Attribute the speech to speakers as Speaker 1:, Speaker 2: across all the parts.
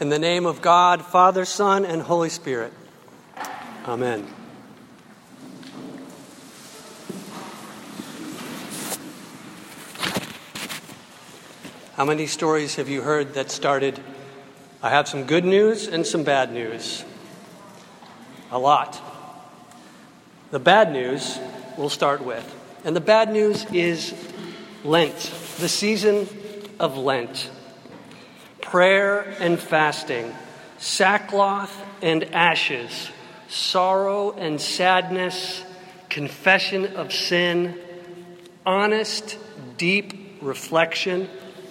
Speaker 1: In the name of God, Father, Son, and Holy Spirit. Amen. How many stories have you heard that started, I have some good news and some bad news? A lot. The bad news we'll start with. And the bad news is Lent, the season of Lent. Prayer and fasting, sackcloth and ashes, sorrow and sadness, confession of sin, honest, deep reflection.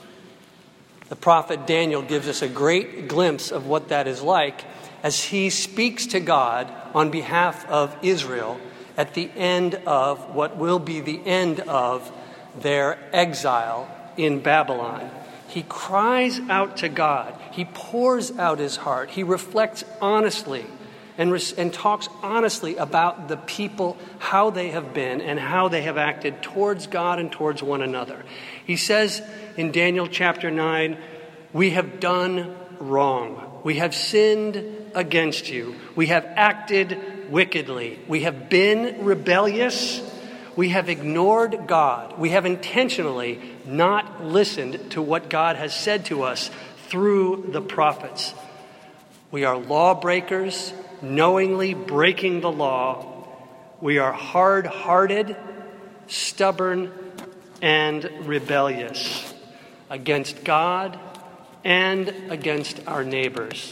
Speaker 1: The prophet Daniel gives us a great glimpse of what that is like as he speaks to God on behalf of Israel at the end of what will be the end of their exile in Babylon. He cries out to God. He pours out his heart. He reflects honestly and talks honestly about the people, how they have been and how they have acted towards God and towards one another. He says in Daniel chapter 9, "We have done wrong. We have sinned against you. We have acted wickedly. We have been rebellious. We have ignored God. We have intentionally not listened to what God has said to us through the prophets. We are lawbreakers, knowingly breaking the law. We are hard-hearted, stubborn, and rebellious against God and against our neighbors."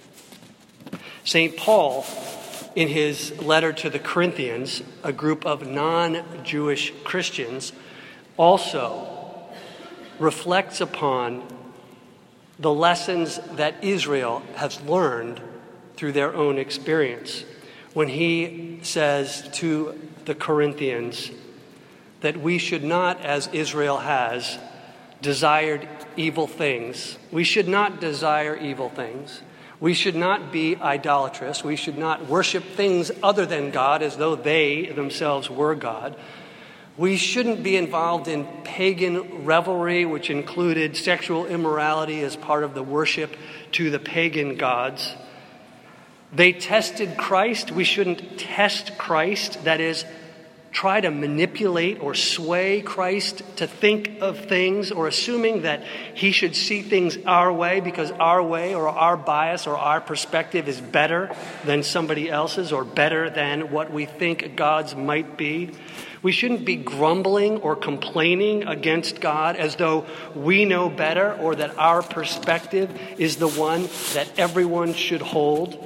Speaker 1: St. Paul, in his letter to the Corinthians, a group of non-Jewish Christians, also reflects upon the lessons that Israel has learned through their own experience when he says to the Corinthians that we should not, as Israel has, desired evil things. We should not desire evil things. We should not be idolatrous. We should not worship things other than God as though they themselves were God. We shouldn't be involved in pagan revelry, which included sexual immorality as part of the worship to the pagan gods. They tested Christ. We shouldn't test Christ. That is, try to manipulate or sway Christ to think of things or assuming that he should see things our way because our way or our bias or our perspective is better than somebody else's or better than what we think God's might be. We shouldn't be grumbling or complaining against God as though we know better or that our perspective is the one that everyone should hold.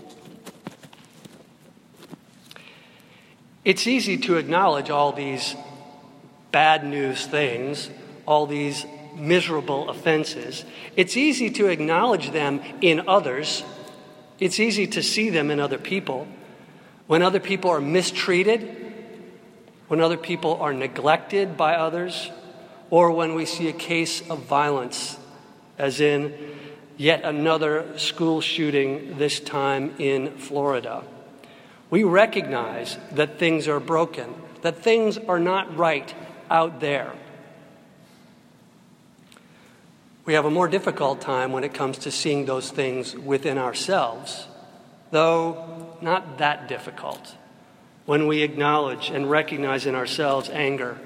Speaker 1: It's easy to acknowledge all these bad news things, all these miserable offenses. It's easy to acknowledge them in others. It's easy to see them in other people. When other people are mistreated, when other people are neglected by others, or when we see a case of violence, as in yet another school shooting, this time in Florida. We recognize that things are broken, that things are not right out there. We have a more difficult time when it comes to seeing those things within ourselves, though not that difficult. When we acknowledge and recognize in ourselves anger,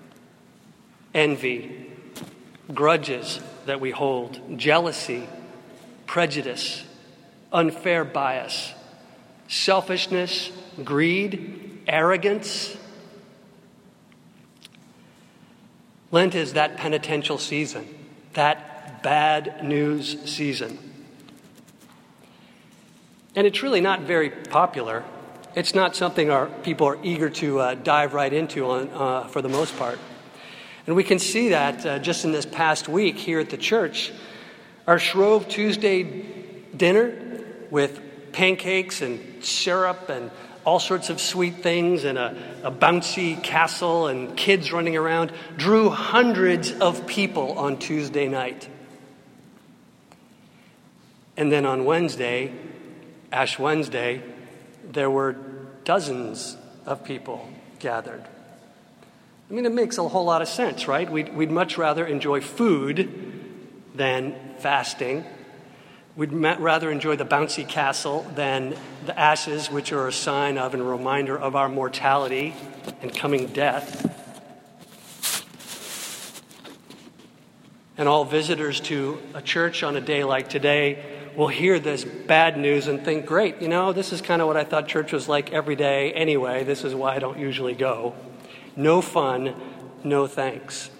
Speaker 1: envy, grudges that we hold, jealousy, prejudice, unfair bias, selfishness, greed, arrogance. Lent is that penitential season, that bad news season. And it's really not very popular. It's not something our people are eager to dive right into for the most part. And we can see that just in this past week here at the church. Our Shrove Tuesday dinner with pancakes and syrup and all sorts of sweet things and a bouncy castle and kids running around drew hundreds of people on Tuesday night. And then on Wednesday, Ash Wednesday, there were dozens of people gathered. I mean, it makes a whole lot of sense, right? We'd much rather enjoy food than fasting. We'd rather enjoy the bouncy castle than the ashes, which are a sign of and a reminder of our mortality and coming death. And all visitors to a church on a day like today will hear this bad news and think, great, this is kind of what I thought church was like every day anyway. This is why I don't usually go. No fun, no thanks.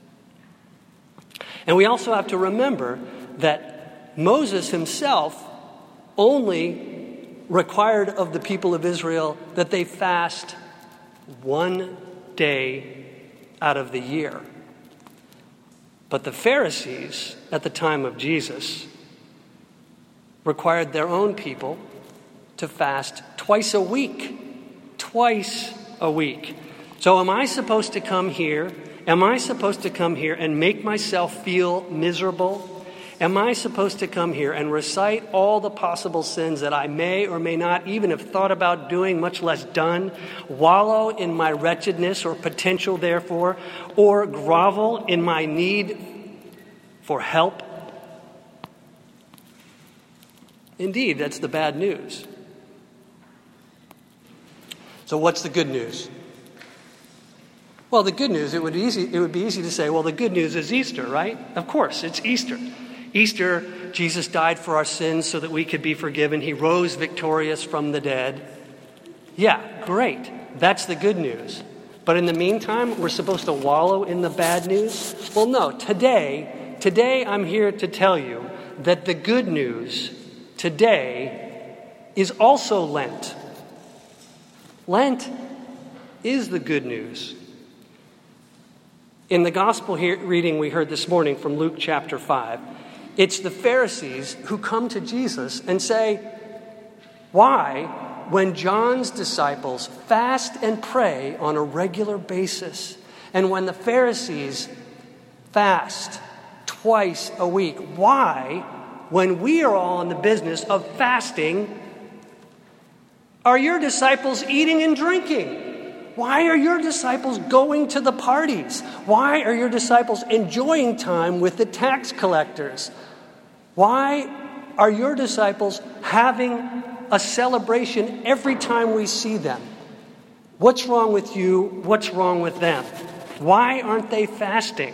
Speaker 1: And we also have to remember that Moses himself only required of the people of Israel that they fast one day out of the year. But the Pharisees at the time of Jesus required their own people to fast twice a week. Twice a week. So am I supposed to come here? Am I supposed to come here and make myself feel miserable? Am I supposed to come here and recite all the possible sins that I may or may not even have thought about doing, much less done, wallow in my wretchedness or potential therefore, or grovel in my need for help? Indeed, that's the bad news. So what's the good news? Well, the good news, it would be easy to say, well, the good news is Easter, right? Of course, it's Easter. Easter, Jesus died for our sins so that we could be forgiven. He rose victorious from the dead. Yeah, great. That's the good news. But in the meantime, we're supposed to wallow in the bad news? Well, no. Today I'm here to tell you that the good news today is also Lent. Lent is the good news. In the gospel reading we heard this morning from Luke chapter 5, it's the Pharisees who come to Jesus and say, why, when John's disciples fast and pray on a regular basis, and when the Pharisees fast twice a week, why, when we are all in the business of fasting, are your disciples eating and drinking? Why are your disciples going to the parties? Why are your disciples enjoying time with the tax collectors? Why are your disciples having a celebration every time we see them? What's wrong with you? What's wrong with them? Why aren't they fasting?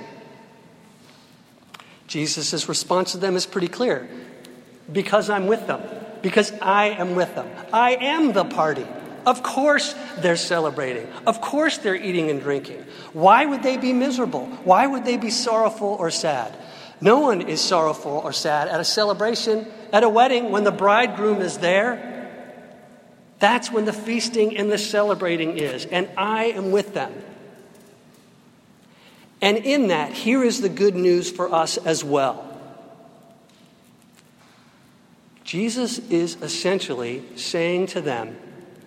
Speaker 1: Jesus' response to them is pretty clear. Because I'm with them. Because I am with them. I am the party. Of course they're celebrating. Of course they're eating and drinking. Why would they be miserable? Why would they be sorrowful or sad? No one is sorrowful or sad at a celebration, at a wedding, when the bridegroom is there. That's when the feasting and the celebrating is. And I am with them. And in that, here is the good news for us as well. Jesus is essentially saying to them,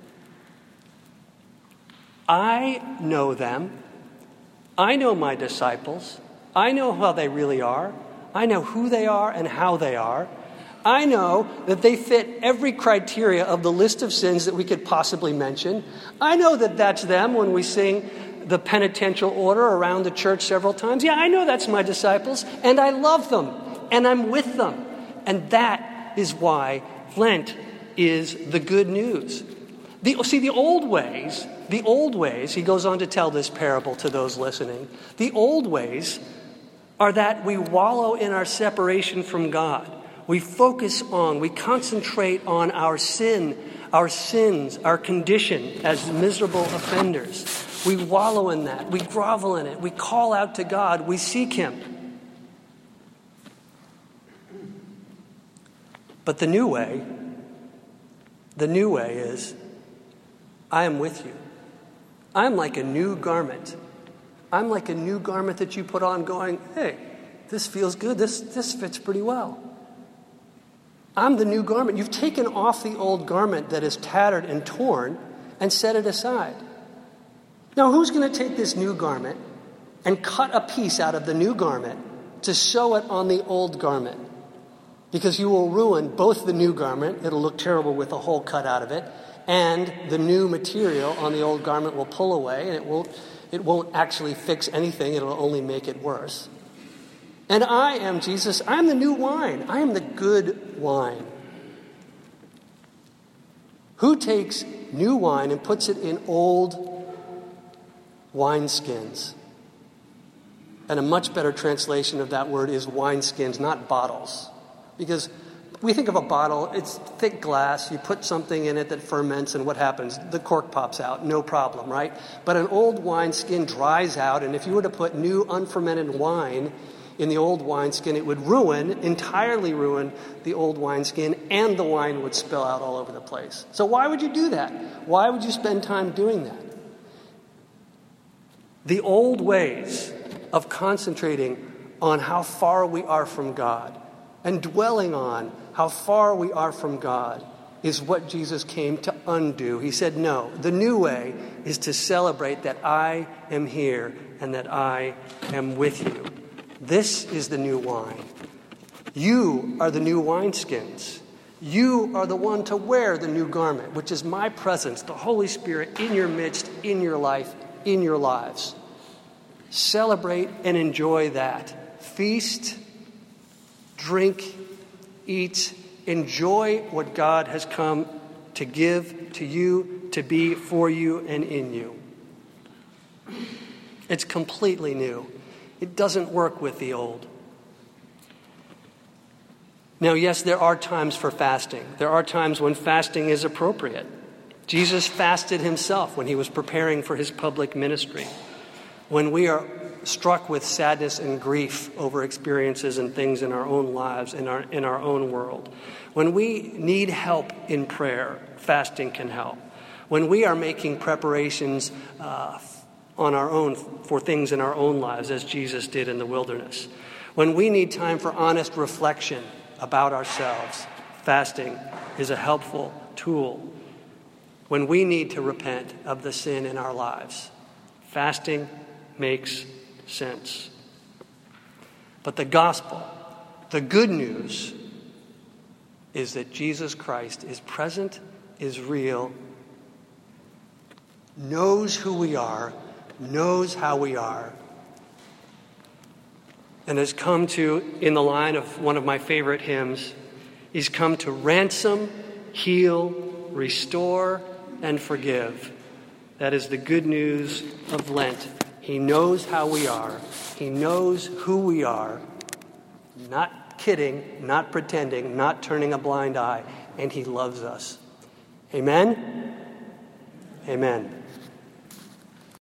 Speaker 1: I know them. I know my disciples. I know how they really are. I know who they are and how they are. I know that they fit every criteria of the list of sins that we could possibly mention. I know that that's them when we sing the penitential order around the church several times. Yeah, I know that's my disciples, and I love them, and I'm with them. And that is why Lent is the good news. The old ways, he goes on to tell this parable to those listening. The old ways are that we wallow in our separation from God. We concentrate on our sin, our sins, our condition as miserable offenders. We wallow in that. We grovel in it. We call out to God. We seek Him. But the new way is, I am with you. I'm like a new garment. I'm like a new garment that you put on going, hey, this feels good. This fits pretty well. I'm the new garment. You've taken off the old garment that is tattered and torn and set it aside. Now, who's going to take this new garment and cut a piece out of the new garment to sew it on the old garment? Because you will ruin both the new garment. It'll look terrible with a hole cut out of it. And the new material on the old garment will pull away, and it won't actually fix anything. It'll only make it worse. And I am, Jesus, I am the new wine. I am the good wine. Who takes new wine and puts it in old wineskins? And a much better translation of that word is wineskins, not bottles. Because we think of a bottle, it's thick glass, you put something in it that ferments, and what happens? The cork pops out, no problem, right? But an old wineskin dries out, and if you were to put new unfermented wine in the old wineskin, it would entirely ruin the old wineskin, and the wine would spill out all over the place. So why would you do that? Why would you spend time doing that? The old ways of concentrating on how far we are from God and dwelling on how far we are from God is what Jesus came to undo. He said, no, the new way is to celebrate that I am here and that I am with you. This is the new wine. You are the new wineskins. You are the one to wear the new garment, which is my presence, the Holy Spirit in your midst, in your life, in your lives. Celebrate and enjoy that. Feast, drink, eat, enjoy what God has come to give to you, to be for you and in you. It's completely new. It doesn't work with the old. Now, yes, there are times for fasting. There are times when fasting is appropriate. Jesus fasted himself when he was preparing for his public ministry. When we are struck with sadness and grief over experiences and things in our own lives, in our own world. When we need help in prayer, fasting can help. When we are making preparations on our own for things in our own lives, as Jesus did in the wilderness. When we need time for honest reflection about ourselves, fasting is a helpful tool. When we need to repent of the sin in our lives, fasting makes sense. But the gospel, the good news, is that Jesus Christ is present, is real, knows who we are, knows how we are, and has come to, in the line of one of my favorite hymns, he's come to ransom, heal, restore, and forgive. That is the good news of Lent. He knows how we are. He knows who we are. Not kidding, not pretending, not turning a blind eye. And he loves us. Amen? Amen.